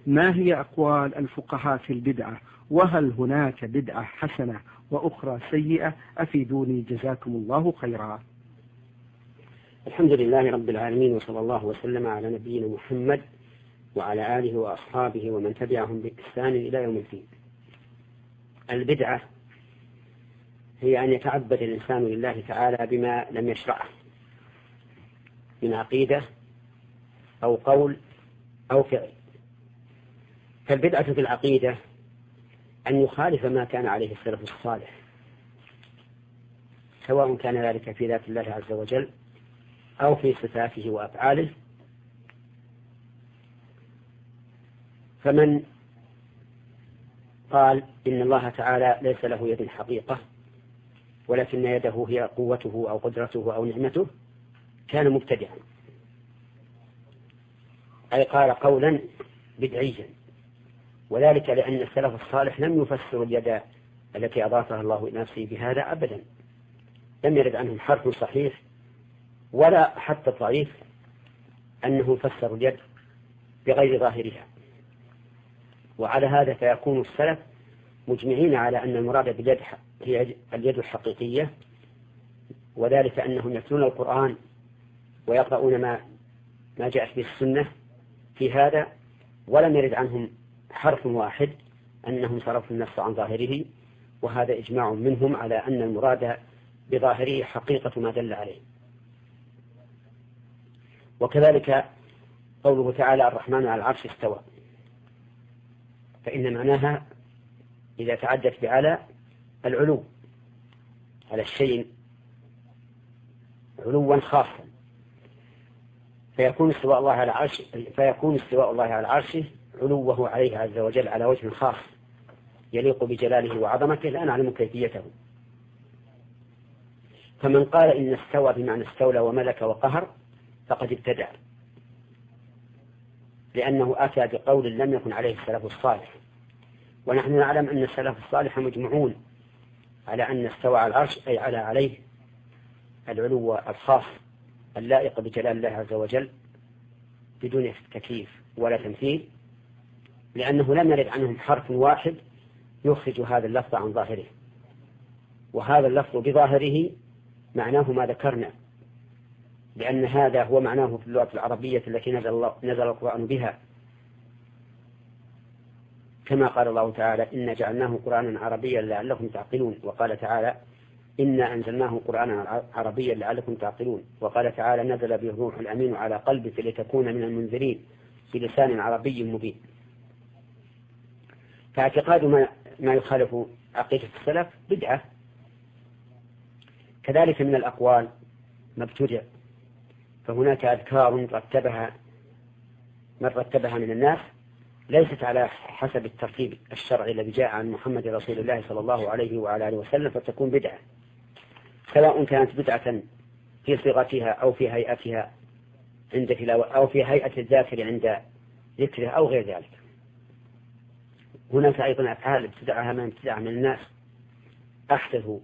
ما هي أقوال الفقهاء في البدعة؟ وهل هناك بدعة حسنة وأخرى سيئة؟ أفيدوني جزاكم الله خيرا. الحمد لله رب العالمين، وصلى الله وسلم على نبينا محمد وعلى آله وأصحابه ومن تبعهم بإحسان إلى يوم الدين. البدعة هي أن يتعبد الإنسان لله تعالى بما لم يشرعه من عقيدة أو قول أو فعل. فالبدعة في العقيدة أن يخالف ما كان عليه السلف الصالح، سواء كان ذلك في ذات الله عز وجل أو في صفاته وأفعاله. فمن قال إن الله تعالى ليس له يد حقيقة ولكن يده هي قوته أو قدرته أو نعمته كان مبتدعا، أي قال قولا بدعيا، وذلك لأن السلف الصالح لم يفسر اليد التي أضافها الله إلى نفسه بهذا أبدا، لم يرد عنهم حرف صحيح ولا حتى ضعيف أنه فسر اليد بغير ظاهرها. وعلى هذا فيكون السلف مجمعين على أن المراد باليد هي اليد الحقيقية، وذلك أنهم يتلون القرآن ويقرؤون ما جاءت به السنة في هذا، ولم يرد عنهم حرف واحد أنهم صرفوا النص عن ظاهره، وهذا إجماع منهم على أن المراد بظاهره حقيقة ما دل عليه. وكذلك قوله تعالى الرحمن على العرش استوى، فإن معناها إذا تعدت بعلى العلو على الشيء علوا خاصا، فيكون استواء الله على عرشه علوه عليه عز وجل على وجه خاص يليق بجلاله وعظمته لا نعلم كيفيته. فمن قال إن استوى بمعنى استولى وملك وقهر فقد ابتدع، لأنه أتى بقول لم يكن عليه السلف الصالح، ونحن نعلم أن السلف الصالح مجمعون على أن استوى على العرش أي عليه العلو الخاص اللائق بجلال الله عز وجل بدون تكييف ولا تمثيل، لأنه لم يرد عنهم حرف واحد يخرج هذا اللفظ عن ظاهره، وهذا اللفظ بظاهره معناه ما ذكرنا، لأن هذا هو معناه في اللغة العربية التي نزل القرآن بها، كما قال الله تعالى إنا جعلناه قرآنا عربيا لعلكم تعقلون، وقال تعالى إنا أنزلناه قرآنا عربيا لعلكم تعقلون، وقال تعالى نزل به الروح الأمين على قلبك لتكون من المنذرين بلسان عربي مبين. فاعتقاد ما يخالف عقيدة السلف بدعة. كذلك من الأقوال ما ابتدع، فهناك أذكار من رتبها من الناس ليست على حسب الترتيب الشرعي الذي جاء عن محمد رسول الله صلى الله عليه وعلى آله وسلم، فتكون بدعة، سواء كانت بدعة في صيغتها أو في هيئتها عند تلاوة أو في هيئة الذاكر عند ذكره أو غير ذلك. هناك أيضا أفعال ابتدعها من ابتدع من الناس، أحدثوا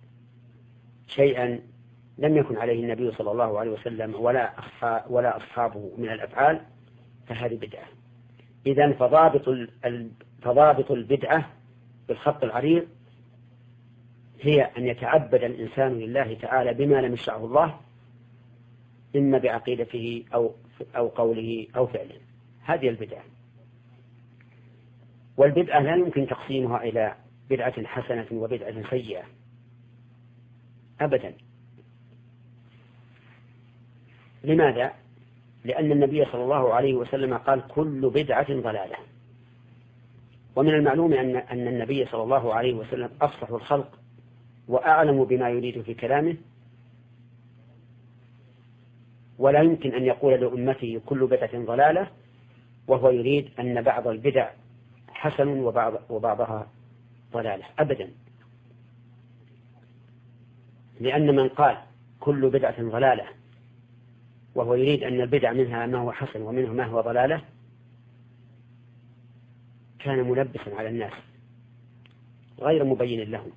شيئا لم يكن عليه النبي صلى الله عليه وسلم ولا أصحابه من الأفعال، فهذه بدعة. إذن فضابط البدعة بالخط العريض هي أن يتعبد الإنسان لله تعالى بما لم يشرعه الله، إما بعقيدته أو قوله أو فعله، هذه البدعة. والبدعة لا يمكن تقسيمها إلى بدعة حسنة وبدعة سيئة أبدا. لماذا؟ لأن النبي صلى الله عليه وسلم قال كل بدعة ضلالة، ومن المعلوم أن النبي صلى الله عليه وسلم أفصح الخلق وأعلم بما يريد في كلامه، ولا يمكن أن يقول لأمته كل بدعة ضلالة وهو يريد أن بعض البدع حسن وبعضها ضلالة أبدا. لأن من قال كل بدعة ضلالة وهو يريد أن البدع منها ما هو حسن ومنه ما هو ضلالة كان ملبسا على الناس غير مبين لهم.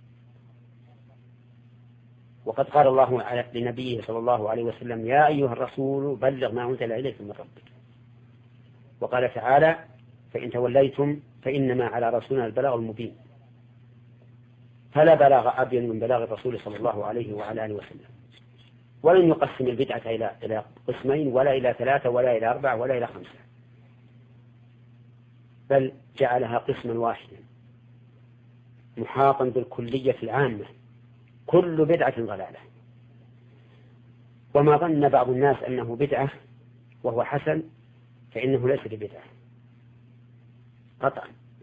وقد قال الله لنبيه صلى الله عليه وسلم يا أيها الرسول بلغ ما أنزل إليك من ربك. وقال تعالى فإن توليتم فإنما على رسولنا البلاغ المبين. فلا بلاغ أبين من بلاغ الرسول صلى الله عليه وعلى آله وسلم. ولن يقسم البدعة إلى قسمين ولا إلى 3 ولا إلى 4 ولا إلى 5، بل جعلها قسما واحدا محاطا بالكلية العامة: كل بدعة ضلالة. وما ظن بعض الناس أنه بدعة وهو حسن فإنه ليس ببدعة قطعا،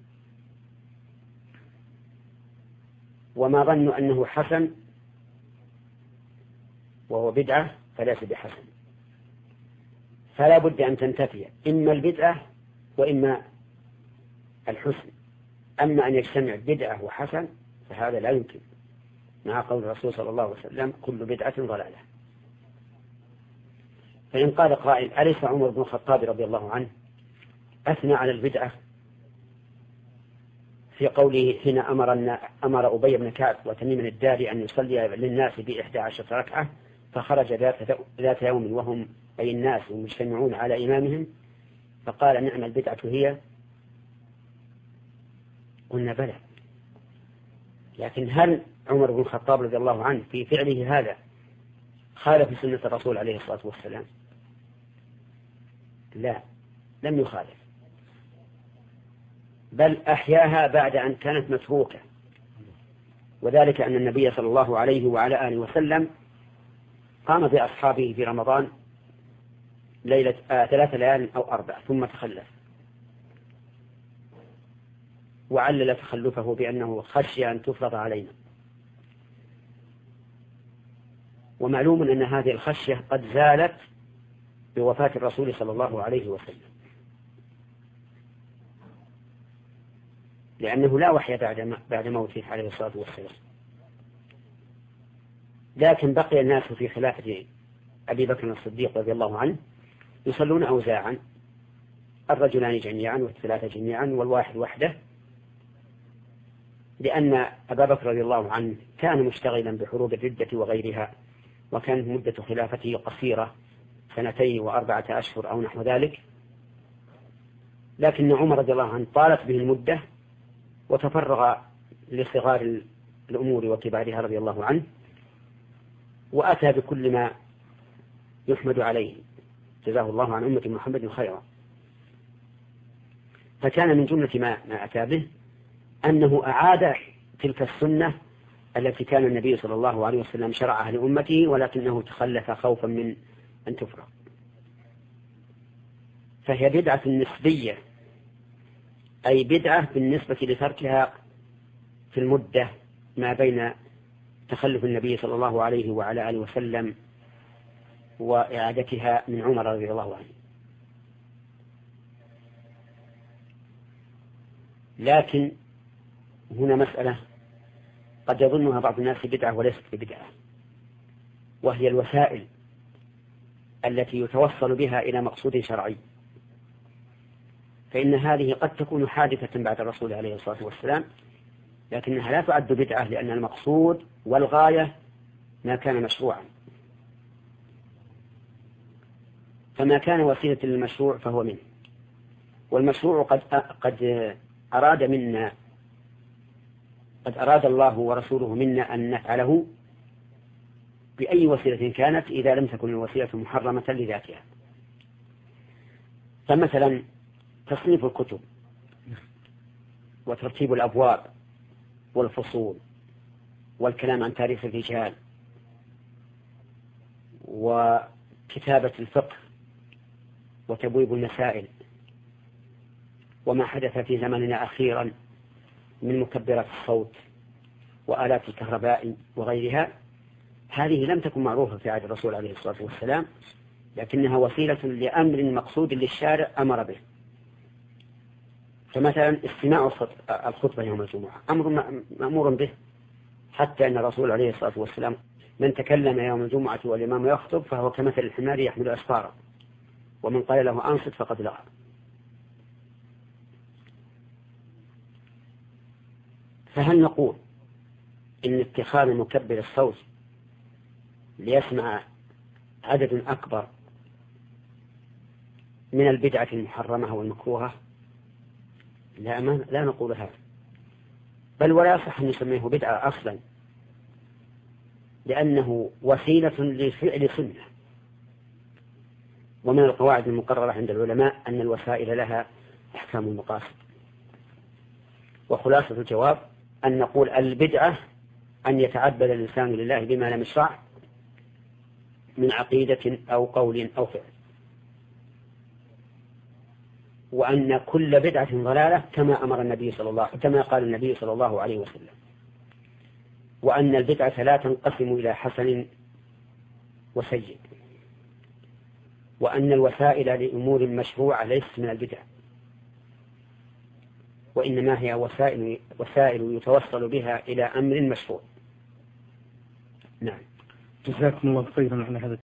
وما ظنوا أنه حسن وهو بدعة فليس بحسن. فلا بد أن تنتفي إما البدعة وإما الحسن. أما أن يجتمع بدعة وحسن فهذا لا يمكن، مع قول الرسول صلى الله عليه وسلم: كل بدعة ضلالة. فإن قال قائل: أليس عمر بن الخطاب رضي الله عنه أثنى على البدعة في قوله حين أمر أبي بن كعب وتميم الداري أن يصلي للناس ب11 ركعة، فخرج ذات يوم وهم أي الناس مجتمعون على إمامهم فقال: نعم البدعة هي؟ قلنا: بلى. لكن هل عمر بن الخطاب رضي الله عنه في فعله هذا خالف سنة الرسول عليه الصلاة والسلام؟ لا، لم يخالف، بل أحياها بعد أن كانت متروكة. وذلك أن النبي صلى الله عليه وعلى آله وسلم قام بأصحابه في رمضان 3 ليال أو 4 ثم تخلف، وعلل تخلفه بأنه خشي أن تفرض علينا. ومعلوم أن هذه الخشية قد زالت بوفاة الرسول صلى الله عليه وسلم، لأنه لا وحي بعد موته عليه الصلاة والسلام. لكن بقي الناس في خلافة أبي بكر الصديق رضي الله عنه يصلون أوزاعا، الرجلان جميعا والثلاثة جميعا والواحد وحده، لأن أبا بكر رضي الله عنه كان مشتغلا بحروب الردة وغيرها، وكانت مدة خلافته قصيرة 2 و4 أشهر أو نحو ذلك. لكن عمر رضي الله عنه طالت به المدة وتفرغ لصغار الأمور وكبارها رضي الله عنه، وأتى بكل ما يحمد عليه، جزاه الله عن أمة محمد خيرا. فكان من جملة ما أتى به أنه أعاد تلك السنة التي كان النبي صلى الله عليه وسلم شرعها لأمته، ولكنه تخلف خوفا من أن تفرغ. فهي بدعة نسبية، أي بدعة بالنسبة لتركها في المدة ما بين تخلف النبي صلى الله عليه وعلى آله وسلم وإعادتها من عمر رضي الله عنه. لكن هنا مسألة قد يظنها بعض الناس بدعة وليست بدعة، وهي الوسائل التي يتوصل بها إلى مقصود شرعي. فإن هذه قد تكون حادثة بعد الرسول عليه الصلاة والسلام، لكنها لا تعد بدعة، لأن المقصود والغاية ما كان مشروعا. فما كان وسيلة للمشروع فهو منه، والمشروع قد أراد الله ورسوله منا أن نفعله بأي وسيلة كانت، إذا لم تكن الوسيلة محرمة لذاتها. فمثلا تصنيف الكتب وترتيب الأبواب والفصول والكلام عن تاريخ الرجال وكتابة الفقه وتبويب المسائل وما حدث في زمننا أخيرا من مكبرات الصوت وآلات الكهرباء وغيرها، هذه لم تكن معروفة في عهد الرسول عليه الصلاة والسلام، لكنها وسيلة لأمر مقصود للشارع أمر به. فمثلا استماع الخطبة يوم الجمعة أمر مأمور به، حتى أن الرسول عليه الصلاة والسلام من تكلم يوم الجمعة والإمام يخطب فهو كمثل الحمار يحمل أسفارا، ومن قال له أنصت فقد لغى. فهل نقول إن اتخاذ مكبر الصوت ليسمع عدد أكبر من البدعة المحرمة والمكروهة؟ لا نقول هذا، بل ولا يصح أن نسميه بدعة أصلا، لأنه وسيلة لفعل سنة. ومن القواعد المقررة عند العلماء أن الوسائل لها أحكام المقاصد. وخلاصة الجواب أن نقول البدعة أن يتعبد الإنسان لله بما لم يشرع من عقيدة أو قول أو فعل، وأن كل بدعة ضلالة كما قال النبي صلى الله عليه وسلم، وأن البدعة لا تنقسم إلى حسن وسيء، وأن الوسائل لأمور مشروعة ليست من البدع، وإنما هي وسائل يتوصل بها إلى أمر مشروع. نعم. جزاكم الله خيرا على هذا